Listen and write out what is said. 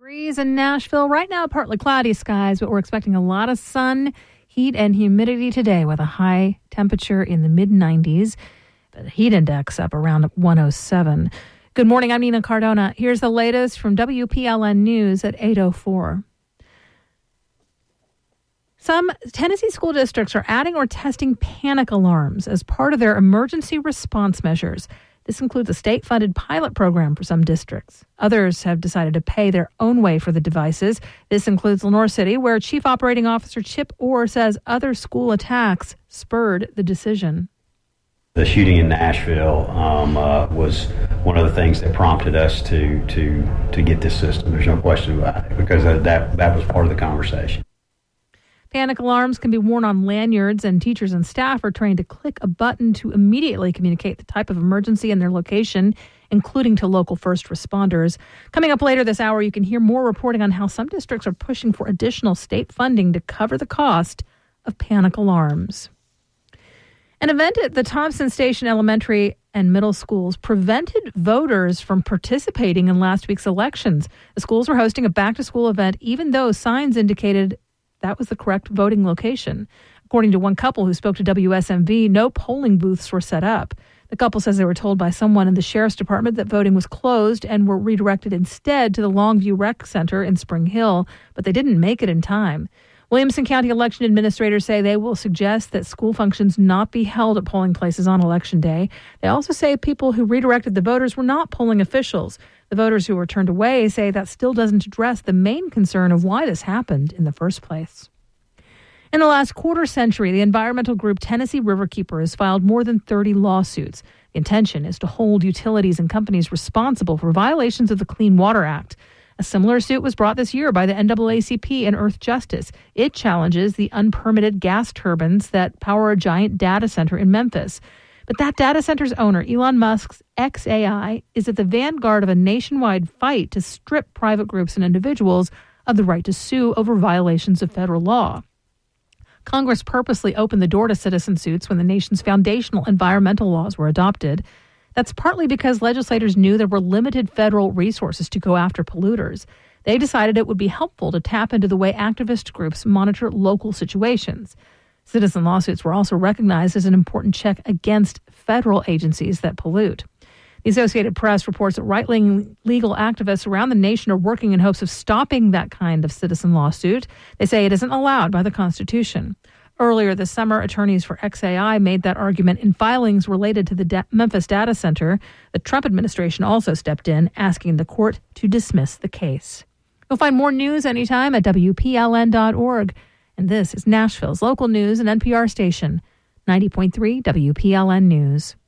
Degrees in Nashville. Right now, partly cloudy skies, but we're expecting a lot of sun, heat, and humidity today with a high temperature in the mid-90s. The heat index up around 107. Good morning, I'm Nina Cardona. Here's the latest from WPLN News at 8:04. Some Tennessee school districts are adding or testing panic alarms as part of their emergency response measures. This includes a state-funded pilot program for some districts. Others have decided to pay their own way for the devices. This includes Lenoir City, where Chief Operating Officer Chip Orr says other school attacks spurred the decision. The shooting in Nashville was one of the things that prompted us to get this system. There's no question about it, because that was part of the conversation. Panic alarms can be worn on lanyards, and teachers and staff are trained to click a button to immediately communicate the type of emergency and their location, including to local first responders. Coming up later this hour, you can hear more reporting on how some districts are pushing for additional state funding to cover the cost of panic alarms. An event at the Thompson Station Elementary and Middle Schools prevented voters from participating in last week's elections. The schools were hosting a back-to-school event, even though signs indicated that was the correct voting location. According to one couple who spoke to WSMV, no polling booths were set up. The couple says they were told by someone in the sheriff's department that voting was closed and were redirected instead to the Longview Rec Center in Spring Hill, but they didn't make it in time. Williamson County election administrators say they will suggest that school functions not be held at polling places on Election Day. They also say people who redirected the voters were not polling officials. The voters who were turned away say that still doesn't address the main concern of why this happened in the first place. In the last quarter century, the environmental group Tennessee Riverkeeper has filed more than 30 lawsuits. The intention is to hold utilities and companies responsible for violations of the Clean Water Act. A similar suit was brought this year by the NAACP and Earth Justice. It challenges the unpermitted gas turbines that power a giant data center in Memphis. But that data center's owner, Elon Musk's xAI, is at the vanguard of a nationwide fight to strip private groups and individuals of the right to sue over violations of federal law. Congress purposely opened the door to citizen suits when the nation's foundational environmental laws were adopted. That's partly because legislators knew there were limited federal resources to go after polluters. They decided it would be helpful to tap into the way activist groups monitor local situations. Citizen lawsuits were also recognized as an important check against federal agencies that pollute. The Associated Press reports that right-wing legal activists around the nation are working in hopes of stopping that kind of citizen lawsuit. They say it isn't allowed by the Constitution. Earlier this summer, attorneys for xAI made that argument in filings related to the Memphis data center. The Trump administration also stepped in, asking the court to dismiss the case. You'll find more news anytime at WPLN.org. And this is Nashville's local news and NPR station, 90.3 WPLN News.